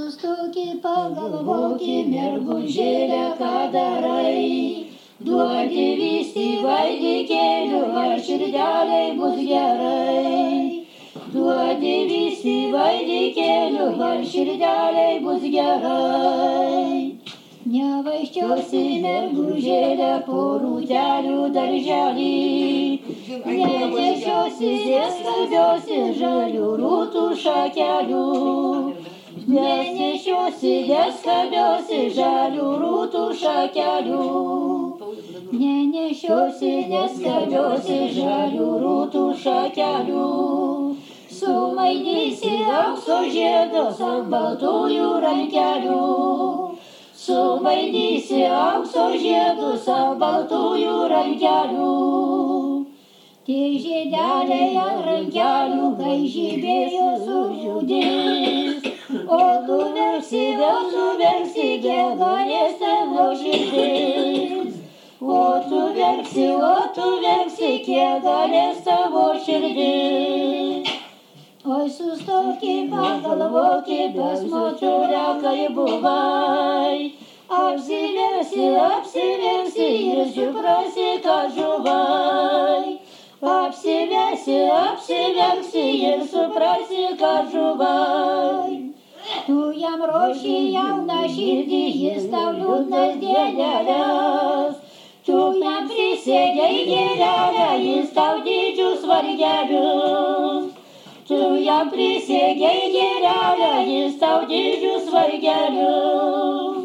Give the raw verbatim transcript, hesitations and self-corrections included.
sustokit, pagalvokit, mergužėlę, ką darai. Duodi vysti vaidikėlių, ar širdeliai bus gerai. Duodi vysti vaidikėlių, ar širdeliai bus gerai. Nevaikščiosi mergužėlę po rūtelių darželį. Nenešiosi, neskalbiosi žalių rūtų šakelių. Nenešiosi, neskalbiosi žalių rūtų šakelių. Nenešiosi, neskalbiosi žalių rūtų šakelių. Sumainysi aukso žiedus ant baltųjų rankelių. Sumainysi aukso žiedus ant baltųjų rankelių. Tie žiedeliai ant rankelių, kai žibėjo sužudys. O tu verksi, vėl suverksi, gegalės tavo širdis. O tu verksi, o tu verksi, gegalės tavo širdis. Oi sustokit, pagalvokit, pas močiulę, kai buvai. Apsiverksi, apsiverksi ir suprasi, kad žuvai. Apsiverksi, apsiverksi ir suprasi, kad žuvai. Tu jam ruoši jauną širdį, jis tau liūdnas dieneles. Tu jam prisegei gėlelę, jis tau didžius vargelius. Tu jam prisegei gėlelę, jis tau didžius vargelius.